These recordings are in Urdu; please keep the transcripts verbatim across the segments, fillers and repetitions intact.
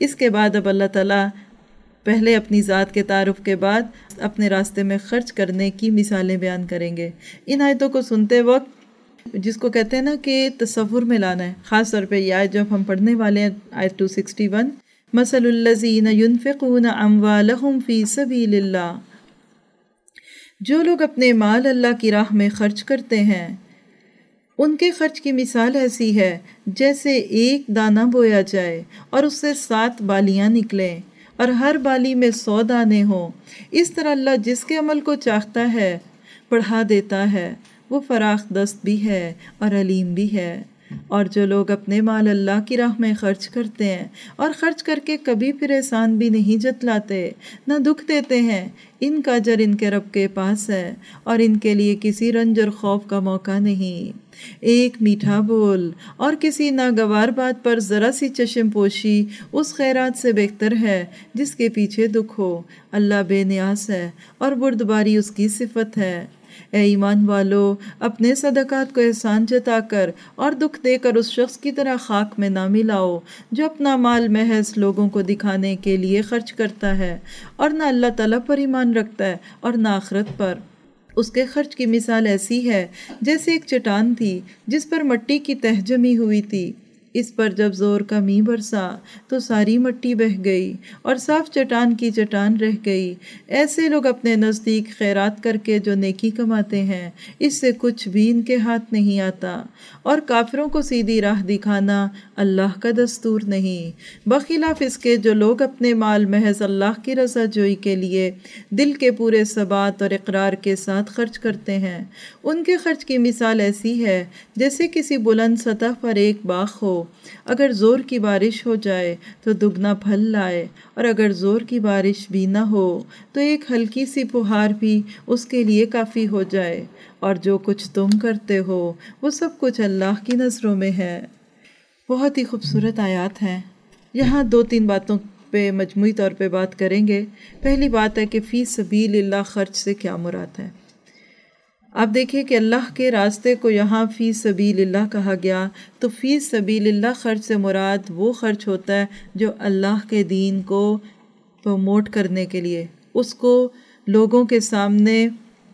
اس کے بعد اب اللہ تعالیٰ پہلے اپنی ذات کے تعارف کے بعد اپنے راستے میں خرچ کرنے کی مثالیں بیان کریں گے۔ ان آیتوں کو سنتے وقت جس کو کہتے ہیں نا کہ تصور میں لانا ہے، خاص طور پہ یہ آیت جب ہم پڑھنے والے ہیں، آیت دو سو اکسٹھ، مثل الذین ينفقون اموالهم فی سبیل اللہ، جو لوگ اپنے مال اللہ کی راہ میں خرچ کرتے ہیں ان کے خرچ کی مثال ایسی ہے جیسے ایک دانہ بویا جائے اور اس سے سات بالیاں نکلیں اور ہر بالی میں سو دانے ہوں، اس طرح اللہ جس کے عمل کو چاہتا ہے بڑھا دیتا ہے، وہ فراخ دست بھی ہے اور علیم بھی ہے۔ اور جو لوگ اپنے مال اللہ کی راہ میں خرچ کرتے ہیں اور خرچ کر کے کبھی پھر احسان بھی نہیں جتلاتے، نہ دکھ دیتے ہیں، ان کا اجر ان کے رب کے پاس ہے اور ان کے لیے کسی رنج اور خوف کا موقع نہیں۔ ایک میٹھا بول اور کسی ناگوار بات پر ذرا سی چشم پوشی اس خیرات سے بہتر ہے جس کے پیچھے دکھ ہو۔ اللہ بے نیاز ہے اور بردباری اس کی صفت ہے۔ اے ایمان والو، اپنے صدقات کو احسان جتا کر اور دکھ دے کر اس شخص کی طرح خاک میں نہ ملاؤ جو اپنا مال محض لوگوں کو دکھانے کے لیے خرچ کرتا ہے اور نہ اللہ تعالیٰ پر ایمان رکھتا ہے اور نہ آخرت پر۔ اس کے خرچ کی مثال ایسی ہے جیسے ایک چٹان تھی جس پر مٹی کی تہ جمی ہوئی تھی، اس پر جب زور کا می برسا تو ساری مٹی بہہ گئی اور صاف چٹان کی چٹان رہ گئی۔ ایسے لوگ اپنے نزدیک خیرات کر کے جو نیکی کماتے ہیں اس سے کچھ بھی ان کے ہاتھ نہیں آتا، اور کافروں کو سیدھی راہ دکھانا اللہ کا دستور نہیں، بخلاف اس کے جو لوگ اپنے مال محض اللہ کی رضا جوئی کے لیے دل کے پورے ثبات اور اقرار کے ساتھ خرچ کرتے ہیں۔ ان کے خرچ کی مثال ایسی ہے جیسے کسی بلند سطح پر ایک باغ ہو، اگر زور کی بارش ہو جائے تو دگنا پھل لائے، اور اگر زور کی بارش بھی نہ ہو تو ایک ہلکی سی پہاڑ بھی اس کے لیے کافی ہو جائے، اور جو کچھ تم کرتے ہو وہ سب کچھ اللہ کی نظروں میں ہے۔ بہت ہی خوبصورت آیات ہیں۔ یہاں دو تین باتوں پہ مجموعی طور پہ بات کریں گے۔ پہلی بات ہے کہ فی سبیل اللہ خرچ سے کیا مراد ہے۔ آپ دیکھیں کہ اللہ کے راستے کو یہاں فی سبیل اللہ کہا گیا، تو فی سبیل اللہ خرچ سے مراد وہ خرچ ہوتا ہے جو اللہ کے دین کو پروموٹ کرنے کے لیے، اس کو لوگوں کے سامنے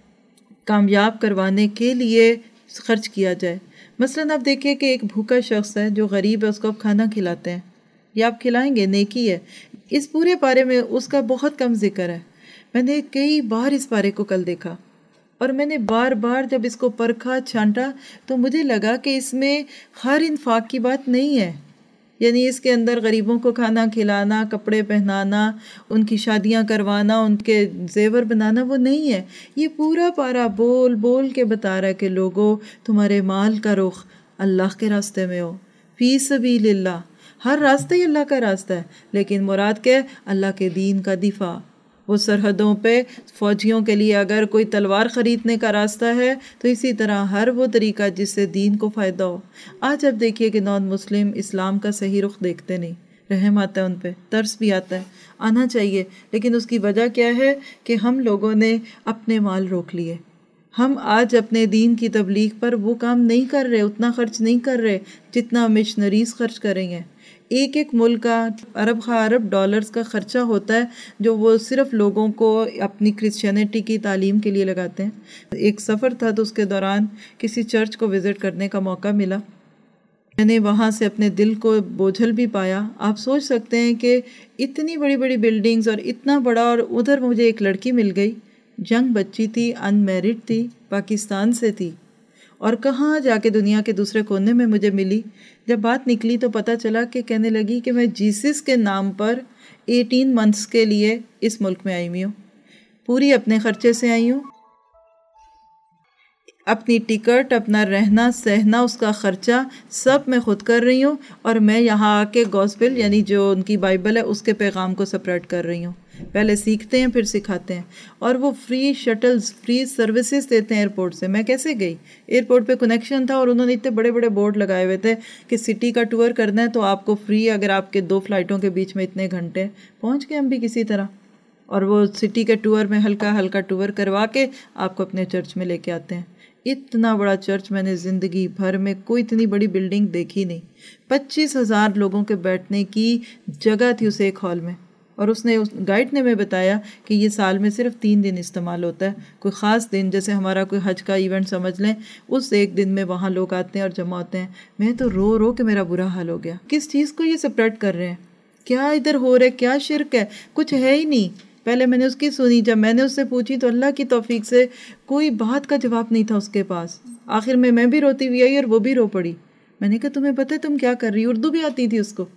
کامیاب کروانے کے لیے خرچ کیا جائے۔ مثلاً آپ دیکھیں کہ ایک بھوکا شخص ہے جو غریب ہے، اس کو آپ کھانا کھلاتے ہیں یا آپ کھلائیں گے، نیکی ہے۔ اس پورے پارے میں اس کا بہت کم ذکر ہے۔ میں نے کئی بار اس پارے کو کل دیکھا اور میں نے بار بار جب اس کو پرکھا چھانٹا تو مجھے لگا کہ اس میں ہر انفاق کی بات نہیں ہے، یعنی اس کے اندر غریبوں کو کھانا کھلانا، کپڑے پہنانا، ان کی شادیاں کروانا، ان کے زیور بنانا وہ نہیں ہے۔ یہ پورا پارا بول بول کے بتا رہا ہے کہ لوگوں، تمہارے مال کا رخ اللہ کے راستے میں ہو، فی سبیل اللہ۔ ہر راستہ ہی اللہ کا راستہ ہے، لیکن مراد کیا ہے؟ اللہ کے دین کا دفاع۔ وہ سرحدوں پہ فوجیوں کے لیے اگر کوئی تلوار خریدنے کا راستہ ہے تو اسی طرح ہر وہ طریقہ جس سے دین کو فائدہ ہو۔ آج اب دیکھیے کہ نان مسلم اسلام کا صحیح رخ دیکھتے نہیں، رحم آتا ہے ان پہ، ترس بھی آتا ہے، آنا چاہیے، لیکن اس کی وجہ کیا ہے کہ ہم لوگوں نے اپنے مال روک لیے۔ ہم آج اپنے دین کی تبلیغ پر وہ کام نہیں کر رہے، اتنا خرچ نہیں کر رہے جتنا مشنریز خرچ کر رہی ہیں۔ ایک ایک ملک کا ارب خواہ ارب ڈالرز کا خرچہ ہوتا ہے جو وہ صرف لوگوں کو اپنی کرسچینٹی کی تعلیم کے لیے لگاتے ہیں۔ ایک سفر تھا تو اس کے دوران کسی چرچ کو وزٹ کرنے کا موقع ملا، میں نے وہاں سے اپنے دل کو بوجھل بھی پایا۔ آپ سوچ سکتے ہیں کہ اتنی بڑی بڑی بلڈنگز اور اتنا بڑا، اور ادھر مجھے ایک لڑکی مل گئی، ینگ بچی تھی، ان میرڈ تھی، پاکستان سے تھی، اور کہاں جا کے دنیا کے دوسرے کونے میں مجھے ملی۔ جب بات نکلی تو پتہ چلا کہ کہنے لگی کہ میں جیسس کے نام پر ایٹین منتھس کے لیے اس ملک میں آئی ہوئی ہوں، پوری اپنے خرچے سے آئی ہوں، اپنی ٹکٹ، اپنا رہنا سہنا، اس کا خرچہ سب میں خود کر رہی ہوں، اور میں یہاں آ کے گاسپل یعنی جو ان کی بائبل ہے اس کے پیغام کو سپریٹ کر رہی ہوں۔ پہلے سیکھتے ہیں پھر سکھاتے ہیں، اور وہ فری شٹلز، فری سروسز دیتے ہیں ایئرپورٹ سے۔ میں کیسے گئی؟ ایئرپورٹ پہ کنیکشن تھا اور انہوں نے اتنے بڑے بڑے بورڈ لگائے ہوئے تھے کہ سٹی کا ٹور کرنا ہے تو آپ کو فری، اگر آپ کے دو فلائٹوں کے بیچ میں اتنے گھنٹے۔ پہنچ گئے ہم بھی کسی طرح، اور وہ سٹی کے ٹور میں ہلکا ہلکا ٹور کروا کے آپ کو اپنے چرچ میں لے کے آتے ہیں۔ اتنا بڑا چرچ میں نے زندگی بھر میں کوئی اتنی بڑی بلڈنگ دیکھی نہیں. پچیس ہزار لوگوں کے بیٹھنے کی جگہ تھی اس ایک ہال میں. اور اس نے اس گائیڈ نے میں بتایا کہ یہ سال میں صرف تین دن استعمال ہوتا ہے. کوئی خاص دن جیسے ہمارا کوئی حج کا ایونٹ سمجھ لیں، اس ایک دن میں وہاں لوگ آتے ہیں اور جمع ہوتے ہیں. میں تو رو رو کے میرا برا حال ہو گیا. کس چیز کو یہ سپریٹ کر رہے ہیں؟ کیا ادھر ہو رہا ہے؟ کیا شرک ہے؟ کچھ ہے ہی نہیں. پہلے میں نے اس کی سنی، جب میں نے اس سے پوچھی تو اللہ کی توفیق سے کوئی بات کا جواب نہیں تھا اس کے پاس. آخر میں میں بھی روتی ہوئی آئی اور وہ بھی رو پڑی. میں نے کہا تمہیں پتہ ہے تم کیا کر رہی؟ اردو بھی آتی تھی اس کو.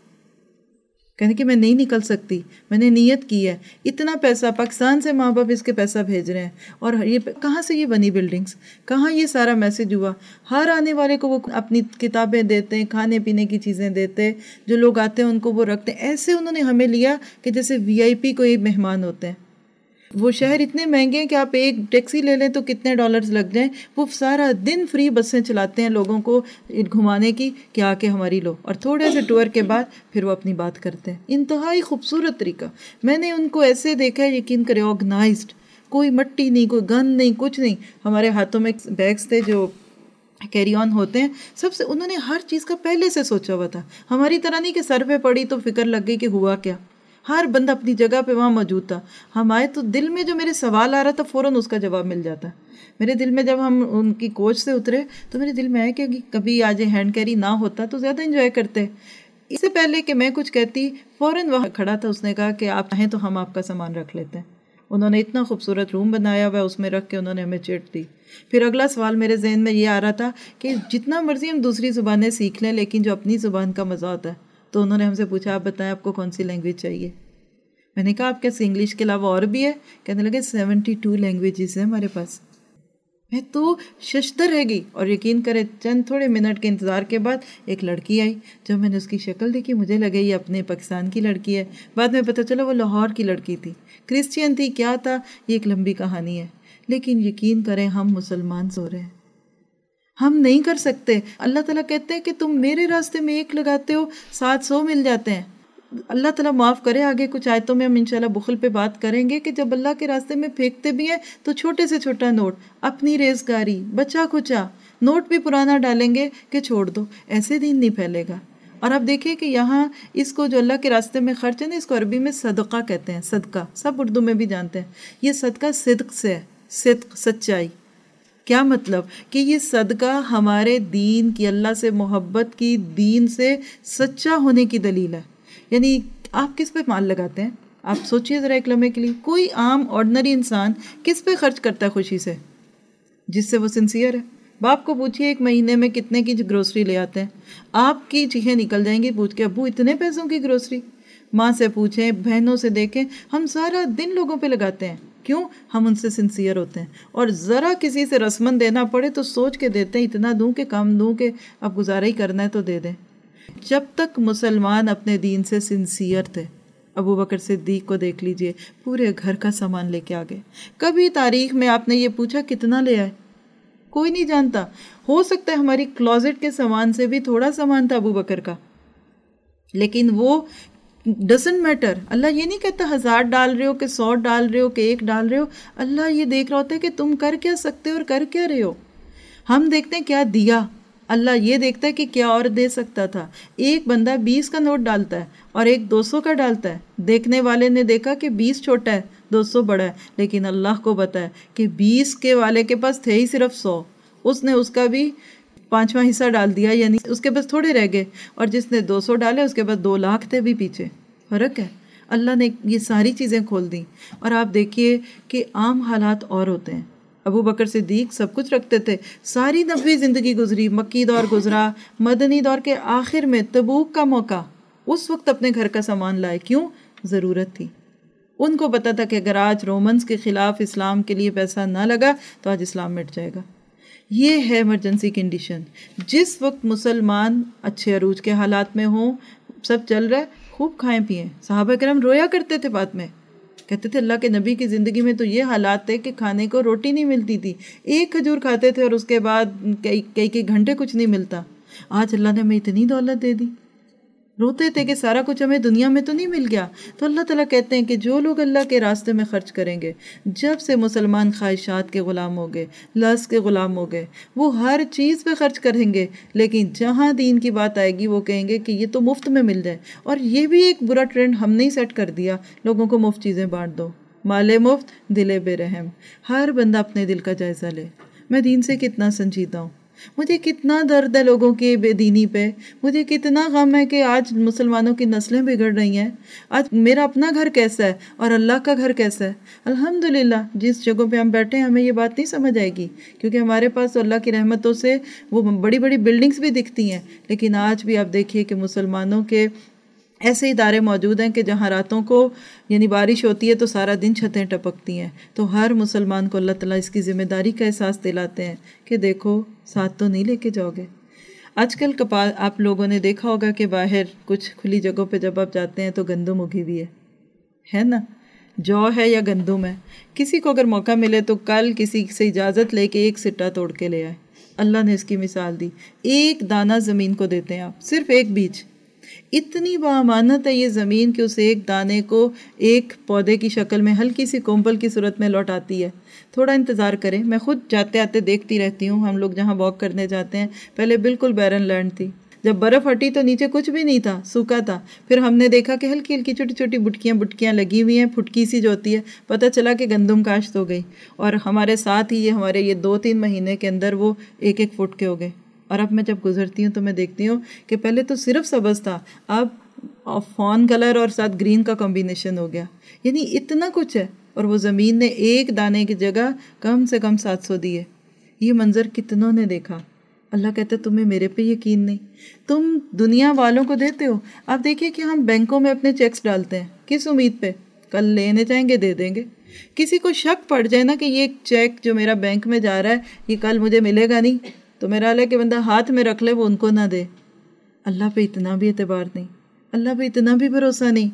کہنے کہ میں نہیں نکل سکتی، میں نے نیت کی ہے. اتنا پیسہ پاکستان سے ماں باپ اس کے پیسہ بھیج رہے ہیں، اور یہ کہاں سے یہ بنی بلڈنگز، کہاں یہ سارا میسج ہوا. ہر آنے والے کو وہ اپنی کتابیں دیتے ہیں، کھانے پینے کی چیزیں دیتے، جو لوگ آتے ہیں ان کو وہ رکھتے ہیں. ایسے انہوں نے ہمیں لیا کہ جیسے وی آئی پی کوئی مہمان ہوتے ہیں. وہ شہر اتنے مہنگے ہیں کہ آپ ایک ٹیکسی لے لیں تو کتنے ڈالرز لگ جائیں. وہ سارا دن فری بسیں چلاتے ہیں لوگوں کو گھمانے کی کہ آ کے ہماری لو، اور تھوڑے سے ٹور کے بعد پھر وہ اپنی بات کرتے ہیں. انتہائی خوبصورت طریقہ. میں نے ان کو ایسے دیکھا ہے، یقین کرے، آرگنائزڈ، کوئی مٹی نہیں، کوئی گند نہیں، کچھ نہیں. ہمارے ہاتھوں میں بیگس تھے جو کیری آن ہوتے ہیں، سب سے انہوں نے ہر چیز کا پہلے سے سوچا ہوا تھا. ہماری طرح نہیں کہ سر پہ پڑی تو فکر لگ گئی کہ ہوا کیا. ہر بندہ اپنی جگہ پہ وہاں موجود تھا. ہم آئے تو دل میں جو میرے سوال آ رہا تھا فوراً اس کا جواب مل جاتا. میرے دل میں جب ہم ان کی کوچ سے اترے تو میرے دل میں آیا کہ کبھی آج ہینڈ کیری نہ ہوتا تو زیادہ انجوائے کرتے. اس سے پہلے کہ میں کچھ کہتی فوراً وہاں کھڑا تھا. اس نے کہا کہ آپ چاہیں تو ہم آپ کا سامان رکھ لیتے ہیں. انہوں نے اتنا خوبصورت روم بنایا ہوا ہے، اس میں رکھ کے انہوں نے ہمیں چیٹ دی. پھر اگلا سوال میرے ذہن میں یہ آ رہا تھا کہ جتنا مرضی ہم دوسری زبانیں سیکھ لیں لیکن جو اپنی زبان کا مزہ ہوتا ہے. تو انہوں نے ہم سے پوچھا آپ بتائیں آپ کو کون سی لینگویج چاہیے. میں نے کہا آپ کے انگلش کے علاوہ اور بھی ہے؟ کہنے لگے سیونٹی ٹو لینگویجز ہیں ہمارے پاس. میں تو ششدر رہ گئی. اور یقین کرے چند تھوڑے منٹ کے انتظار کے بعد ایک لڑکی آئی. جب میں نے اس کی شکل دیکھی مجھے لگے یہ اپنے پاکستان کی لڑکی ہے. بعد میں پتہ چلا وہ لاہور کی لڑکی تھی، کرسچین تھی، کیا تھا، یہ ایک لمبی کہانی ہے. لیکن یقین کریں ہم مسلمان سو رہے ہیں، ہم نہیں کر سکتے. اللہ تعالیٰ کہتے ہیں کہ تم میرے راستے میں ایک لگاتے ہو سات سو مل جاتے ہیں. اللہ تعالیٰ معاف کرے. آگے کچھ آیتوں میں ہم انشاءاللہ بخل پہ بات کریں گے کہ جب اللہ کے راستے میں پھینکتے بھی ہیں تو چھوٹے سے چھوٹا نوٹ، اپنی ریزگاری، بچا کچا نوٹ بھی پرانا ڈالیں گے کہ چھوڑ دو، ایسے دین نہیں پھیلے گا. اور آپ دیکھیں کہ یہاں اس کو جو اللہ کے راستے میں خرچ ہے نا، اس کو عربی میں صدقہ کہتے ہیں. صدقہ سب اردو میں بھی جانتے ہیں. یہ صدقہ صدق سے ہے، صدق سچائی. کیا مطلب کہ یہ صدقہ ہمارے دین کی، اللہ سے محبت کی، دین سے سچا ہونے کی دلیل ہے. یعنی آپ کس پہ مال لگاتے ہیں؟ آپ سوچئے ذرا ایک لمحے کے لیے. کوئی عام آرڈنری انسان کس پہ خرچ کرتا ہے خوشی سے؟ جس سے وہ سنسیئر ہے. باپ کو پوچھئے ایک مہینے میں کتنے کی گروسری لے آتے ہیں، آپ کی چیخیں نکل جائیں گی پوچھ کے ابو اتنے پیسوں کی گروسری. ماں سے پوچھیں، بہنوں سے دیکھیں، ہم سارا دن لوگوں پہ لگاتے ہیں. کیوں؟ ہم ان سے سنسیئر ہوتے ہیں. اور ذرا کسی سے رسمن دینا پڑے تو سوچ کے دیتے ہیں، اتنا دوں کہ کم دوں کہ اب گزارا ہی کرنا ہے تو دے دیں. جب تک مسلمان اپنے دین سے سنسیئر تھے، ابو بکر صدیق کو دیکھ لیجئے، پورے گھر کا سامان لے کے آگے. کبھی تاریخ میں آپ نے یہ پوچھا کتنا لے آئے؟ کوئی نہیں جانتا. ہو سکتا ہے ہماری کلوزٹ کے سامان سے بھی تھوڑا سامان تھا ابو بکر کا، لیکن وہ ڈزنٹ میٹر. اللہ یہ نہیں کہتا ہزار ڈال رہے ہو کہ سو ڈال رہے ہو کہ ایک ڈال رہے ہو. اللہ یہ دیکھ رہا ہوتا ہے کہ تم کر کیا سکتے ہو اور کر کیا رہے ہو. ہم دیکھتے ہیں کیا دیا، اللہ یہ دیکھتا ہے کہ کیا اور دے سکتا تھا. ایک بندہ بیس کا نوٹ ڈالتا ہے اور ایک دو سو کا ڈالتا ہے. دیکھنے والے نے دیکھا کہ بیس چھوٹا ہے، دو سو بڑا ہے، لیکن اللہ کو پتہ ہے کہ بیس کے والے کے پاس تھے ہی صرف سو. اس نے اس کا بھی پانچواں حصہ ڈال دیا، یعنی اس کے پاس تھوڑے رہ گئے. اور جس نے دو سو ڈالے اس کے پاس دو لاکھ تھے بھی پیچھے. فرق ہے. اللہ نے یہ ساری چیزیں کھول دیں. اور آپ دیکھیے کہ عام حالات اور ہوتے ہیں. ابو بکر صدیق سب کچھ رکھتے تھے، ساری نبوی زندگی گزری، مکی دور گزرا، مدنی دور کے آخر میں تبوک کا موقع، اس وقت اپنے گھر کا سامان لائے. کیوں؟ ضرورت تھی. ان کو پتا تھا کہ اگر آج رومنز کے خلاف اسلام کے لیے پیسہ نہ لگا تو آج اسلام مٹ جائے گا. یہ ہے ایمرجنسی کنڈیشن. جس وقت مسلمان اچھے عروج کے حالات میں ہوں، سب چل رہا ہے، خوب کھائیں پئیں. صحابہ کرام رویا کرتے تھے بعد میں، کہتے تھے اللہ کے نبی کی زندگی میں تو یہ حالات تھے کہ کھانے کو روٹی نہیں ملتی تھی، ایک کھجور کھاتے تھے اور اس کے بعد کئی کئی کئی گھنٹے کچھ نہیں ملتا. آج اللہ نے ہمیں اتنی دولت دے دی، روتے تھے کہ سارا کچھ ہمیں دنیا میں تو نہیں مل گیا. تو اللہ تعالیٰ کہتے ہیں کہ جو لوگ اللہ کے راستے میں خرچ کریں گے، جب سے مسلمان خواہشات کے غلام ہو گئے، لذ کے غلام ہو گئے، وہ ہر چیز پہ خرچ کریں گے، لیکن جہاں دین کی بات آئے گی وہ کہیں گے کہ یہ تو مفت میں مل جائے. اور یہ بھی ایک برا ٹرینڈ ہم نے سیٹ کر دیا، لوگوں کو مفت چیزیں بانٹ دو، مال مفت دل بے رحم. ہر بندہ اپنے دل کا جائزہ لے، میں دین سے کتنا سنجیدہ ہوں، مجھے کتنا درد ہے لوگوں کی بے دینی پہ، مجھے کتنا غم ہے کہ آج مسلمانوں کی نسلیں بگڑ رہی ہیں، آج میرا اپنا گھر کیسا ہے اور اللہ کا گھر کیسا ہے. الحمدللہ جس جگہوں پہ ہم بیٹھے ہیں ہمیں یہ بات نہیں سمجھ آئے گی، کیونکہ ہمارے پاس اللہ کی رحمتوں سے وہ بڑی بڑی بلڈنگز بھی دکھتی ہیں. لیکن آج بھی آپ دیکھیے کہ مسلمانوں کے ایسے ادارے موجود ہیں کہ جہاں راتوں کو یعنی بارش ہوتی ہے تو سارا دن چھتیں ٹپکتی ہیں. تو ہر مسلمان کو اللہ تعالیٰ اس کی ذمہ داری کا احساس دلاتے ہیں کہ دیکھو ساتھ تو نہیں لے کے جاؤ گے. آج کل کپا آپ لوگوں نے دیکھا ہوگا کہ باہر کچھ کھلی جگہوں پہ جب آپ جاتے ہیں تو گندم اگی ہوئی ہے ہے نا، جو ہے یا گندم ہے. کسی کو اگر موقع ملے تو کل کسی سے اجازت لے کے ایک سٹا توڑ کے لے آئے. اللہ نے اس کی مثال دی. ایک دانہ زمین کو دیتے ہیں آپ، صرف ایک بیج. اتنی بامانت ہے یہ زمین کہ اس ایک دانے کو ایک پودے کی شکل میں ہلکی سی کومپل کی صورت میں لوٹاتی ہے. تھوڑا انتظار کریں، میں خود جاتے آتے دیکھتی رہتی ہوں. ہم لوگ جہاں واک کرنے جاتے ہیں پہلے بالکل بیرن لینڈ تھی، جب برف ہٹی تو نیچے کچھ بھی نہیں تھا، سوکھا تھا. پھر ہم نے دیکھا کہ ہلکی ہلکی چھوٹی چھوٹی بٹکیاں بٹکیاں لگی ہوئی ہیں، پھٹکی سی جو ہوتی ہے، پتہ چلا کہ گندم کاشت ہو گئی. اور ہمارے ساتھ ہی یہ ہمارے یہ دو تین مہینے کے اندر وہ ایک ایک فٹ کے ہو گئے. اور اب میں جب گزرتی ہوں تو میں دیکھتی ہوں کہ پہلے تو صرف سبز تھا، اب فون کلر اور ساتھ گرین کا کمبینیشن ہو گیا. یعنی اتنا کچھ ہے، اور وہ زمین نے ایک دانے کی جگہ کم سے کم سات سو دیے. یہ منظر کتنوں نے دیکھا. اللہ کہتا ہے تمہیں میرے پہ یقین نہیں، تم دنیا والوں کو دیتے ہو. آپ دیکھیے کہ ہم بینکوں میں اپنے چیکس ڈالتے ہیں کس امید پہ؟ کل لینے جائیں گے دے دیں گے. کسی کو شک پڑ جائے نا کہ یہ چیک جو میرا بینک میں جا رہا ہے یہ کل مجھے ملے گا نہیں، تو میرا اللہ کہ بندہ ہاتھ میں رکھ لے وہ ان کو نہ دے. اللہ پہ اتنا بھی اعتبار نہیں، اللہ پہ اتنا بھی بھروسہ نہیں.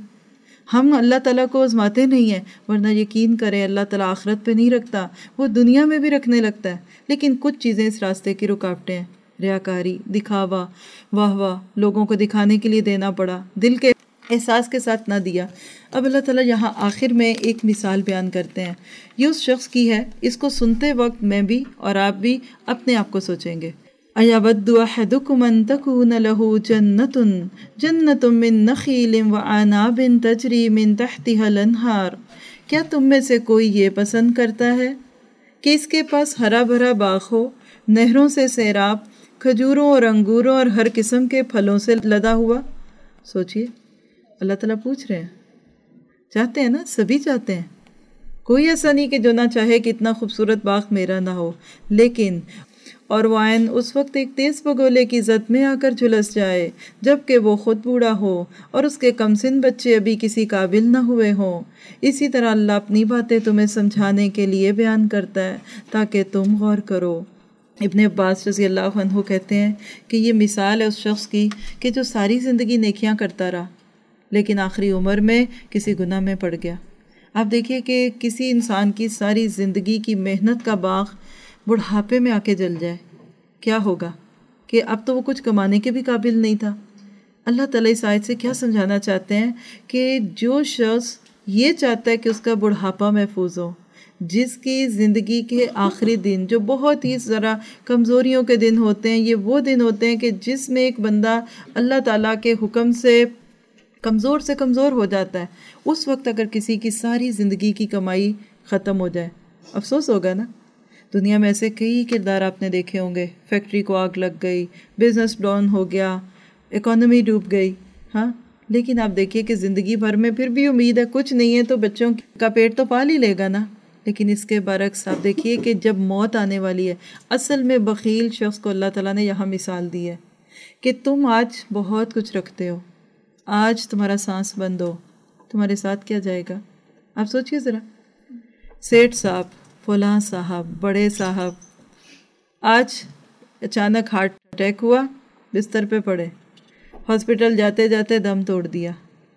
ہم اللہ تعالیٰ کو آزماتے نہیں ہیں، ورنہ یقین کریں اللہ تعالیٰ آخرت پہ نہیں رکھتا، وہ دنیا میں بھی رکھنے لگتا ہے. لیکن کچھ چیزیں اس راستے کی رکاوٹیں ہیں، ریاکاری، دکھاوا، واہ واہ، لوگوں کو دکھانے کے لیے دینا پڑا، دل کے احساس کے ساتھ نہ دیا. اب اللہ تعالیٰ یہاں آخر میں ایک مثال بیان کرتے ہیں. یہ اس شخص کی ہے، اس کو سنتے وقت میں بھی اور آپ بھی اپنے آپ کو سوچیں گے. أَيَوَدُّ أَحَدُكُمْ أَن تَكُونَ لَهُ جَنَّةٌ جَنَّةٌ مِّن نَخِيلٍ وَأَعْنَابٍ تَجْرِي مِن تَحْتِهَا الْأَنْهَارُ، کیا تم میں سے کوئی یہ پسند کرتا ہے کہ اس کے پاس ہرا بھرا باغ ہو، نہروں سے سیراب، کھجوروں اور انگوروں اور ہر قسم کے پھلوں سے لدا ہوا؟ سوچئے، اللہ تعالیٰ پوچھ رہے ہیں. چاہتے ہیں نا، سبھی چاہتے ہیں. کوئی ایسا نہیں کہ جو نہ چاہے کہ اتنا خوبصورت باغ میرا نہ ہو. لیکن اور وہ عین اس وقت ایک تیز بگولے کی زد میں آ کر جھلس جائے جب کہ وہ خود بوڑھا ہو اور اس کے کمسن بچے ابھی کسی قابل نہ ہوئے ہوں. اسی طرح اللہ اپنی باتیں تمہیں سمجھانے کے لیے بیان کرتا ہے تاکہ تم غور کرو. ابن عباس رضی اللہ عنہ کہتے ہیں کہ یہ مثال ہے اس شخص کی کہ جو ساری زندگی نیکیاں کرتا رہا لیکن آخری عمر میں کسی گناہ میں پڑ گیا. آپ دیکھیے کہ کسی انسان کی ساری زندگی کی محنت کا باغ بڑھاپے میں آ کے جل جائے، کیا ہوگا؟ کہ اب تو وہ کچھ کمانے کے بھی قابل نہیں تھا. اللہ تعالیٰ اس آیت سے کیا سمجھانا چاہتے ہیں کہ جو شخص یہ چاہتا ہے کہ اس کا بڑھاپا محفوظ ہو، جس کی زندگی کے آخری دن جو بہت ہی ذرا کمزوریوں کے دن ہوتے ہیں، یہ وہ دن ہوتے ہیں کہ جس میں ایک بندہ اللہ تعالیٰ کے حکم سے کمزور سے کمزور ہو جاتا ہے، اس وقت اگر کسی کی ساری زندگی کی کمائی ختم ہو جائے، افسوس ہوگا نا. دنیا میں ایسے کئی کردار آپ نے دیکھے ہوں گے، فیکٹری کو آگ لگ گئی، بزنس ڈاؤن ہو گیا، اکانومی ڈوب گئی، ہاں. لیکن آپ دیکھیے کہ زندگی بھر میں پھر بھی امید ہے، کچھ نہیں ہے تو بچوں کا پیٹ تو پال ہی لے گا نا. لیکن اس کے برعکس آپ دیکھیے کہ جب موت آنے والی ہے، اصل میں بخیل شخص کو اللہ تعالیٰ نے یہاں مثال دی ہے کہ تم آج بہت کچھ رکھتے ہو، آج تمہارا سانس بند ہو، تمہارے ساتھ کیا جائے گا؟ آپ سوچئے ذرا. سیٹھ صاحب، فلاں صاحب، بڑے صاحب، آج اچانک ہارٹ اٹیک ہوا، بستر پہ پڑے، ہاسپٹل جاتے جاتے دم توڑ دیا.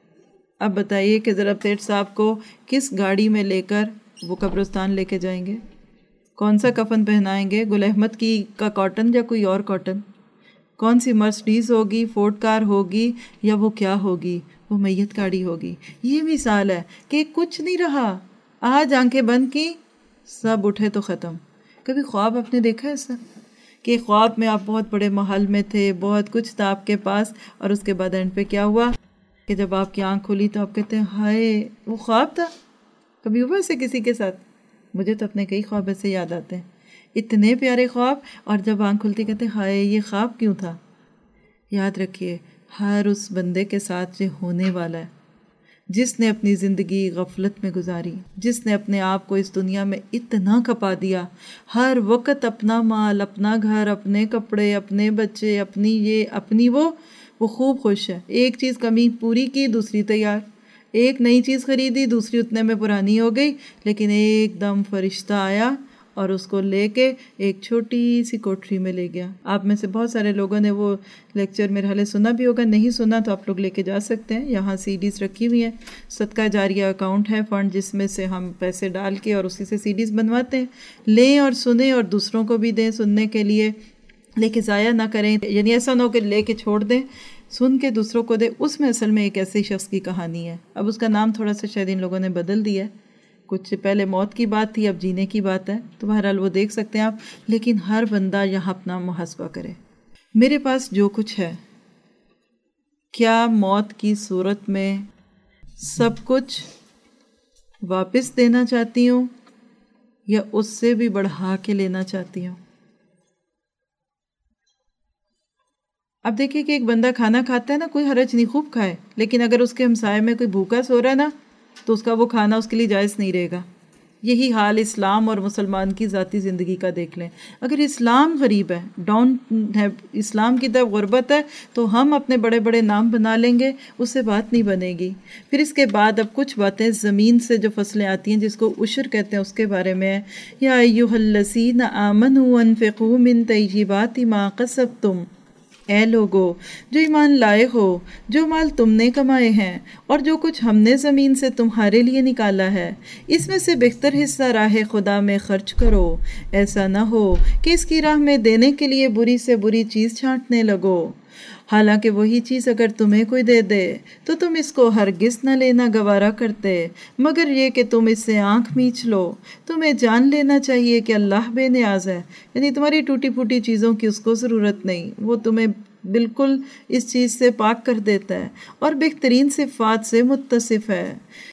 اب بتائیے کہ ذرا سیٹھ صاحب کو کس گاڑی میں لے کر وہ قبرستان لے کے جائیں گے؟ کون سا کفن پہنائیں گے؟ گل احمد کی کا کاٹن یا کوئی اور کاٹن؟ کون سی مرسڈیز ہوگی، فورڈ کار ہوگی، یا وہ کیا ہوگی، وہ میت گاڑی ہوگی۔ یہ مثال ہے کہ کچھ نہیں رہا، آج آنکھیں بند کی سب اٹھے تو ختم۔ کبھی خواب آپ نے دیکھا ہے ایسا کہ خواب میں آپ بہت بڑے محل میں تھے، بہت کچھ تھا آپ کے پاس، اور اس کے بعد اینڈ پہ کیا ہوا کہ جب آپ کی آنکھ کھلی تو آپ کہتے ہیں ہائے وہ خواب تھا؟ کبھی ہوا ایسے کسی کے ساتھ؟ مجھے تو اپنے کئی خواب ایسے یاد آتے ہیں، اتنے پیارے خواب، اور جب آنکھ کھلتی کہتے ہیں ہائے یہ خواب کیوں تھا۔ یاد رکھیے ہر اس بندے کے ساتھ یہ ہونے والا ہے جس نے اپنی زندگی غفلت میں گزاری، جس نے اپنے آپ کو اس دنیا میں اتنا کھپا دیا، ہر وقت اپنا مال، اپنا گھر، اپنے کپڑے، اپنے بچے، اپنی یہ اپنی وہ وہ خوب خوش ہے۔ ایک چیز کمی پوری کی دوسری تیار، ایک نئی چیز خریدی دوسری اتنے میں پرانی ہو گئی، لیکن ایک دم فرشتہ آیا اور اس کو لے کے ایک چھوٹی سی کوٹری میں لے گیا۔ آپ میں سے بہت سارے لوگوں نے وہ لیکچر میرے حالے سنا بھی ہوگا، نہیں سنا تو آپ لوگ لے کے جا سکتے ہیں، یہاں سی ڈیز رکھی ہوئی ہیں، صدقہ جاریہ اکاؤنٹ ہے، فنڈ جس میں سے ہم پیسے ڈال کے اور اسی سے سی ڈیز بنواتے ہیں، لیں اور سنیں اور دوسروں کو بھی دیں سننے کے لیے، لے کے ضائع نہ کریں، یعنی ایسا نہ ہو کہ لے کے چھوڑ دیں، سن کے دوسروں کو دیں۔ اس میں اصل میں ایک ایسے شخص کی کہانی ہے، اب اس کا نام تھوڑا سا شاید ان لوگوں نے بدل دیا ہے، کچھ پہلے موت کی بات تھی اب جینے کی بات ہے، تو بہرحال وہ دیکھ سکتے ہیں آپ، لیکن ہر بندہ یہاں اپنا محاسبہ کرے۔ میرے پاس جو کچھ ہے کیا موت کی صورت میں سب کچھ واپس دینا چاہتی ہوں یا اس سے بھی بڑھا کے لینا چاہتی ہوں؟ اب دیکھیں کہ ایک بندہ کھانا کھاتا ہے نا، کوئی حرج نہیں، خوب کھائے، لیکن اگر اس کے ہمسائے میں کوئی بھوکا سو رہا ہے نا تو اس کا وہ کھانا اس کے لیے جائز نہیں رہے گا۔ یہی حال اسلام اور مسلمان کی ذاتی زندگی کا دیکھ لیں۔ اگر اسلام غریب ہے، ڈاؤن ہے، اسلام کی طرف غربت ہے، تو ہم اپنے بڑے بڑے نام بنا لیں گے، اس سے بات نہیں بنے گی۔ پھر اس کے بعد اب کچھ باتیں زمین سے جو فصلیں آتی ہیں جس کو عشر کہتے ہیں اس کے بارے میں، یا ایھا الذین آمنوا انفقوا من طیبات ما کسبتم، اے لوگو جو ایمان لائے ہو، جو مال تم نے کمائے ہیں اور جو کچھ ہم نے زمین سے تمہارے لیے نکالا ہے، اس میں سے بہتر حصہ راہ خدا میں خرچ کرو، ایسا نہ ہو کہ اس کی راہ میں دینے کے لیے بری سے بری چیز چھانٹنے لگو، حالانکہ وہی چیز اگر تمہیں کوئی دے دے تو تم اس کو ہرگز نہ لینا گوارا کرتے، مگر یہ کہ تم اس سے آنکھ میچ لو۔ تمہیں جان لینا چاہیے کہ اللہ بے نیاز ہے، یعنی تمہاری ٹوٹی پھوٹی چیزوں کی اس کو ضرورت نہیں، وہ تمہیں بالکل اس چیز سے پاک کر دیتا ہے اور بہترین صفات سے متصف ہے۔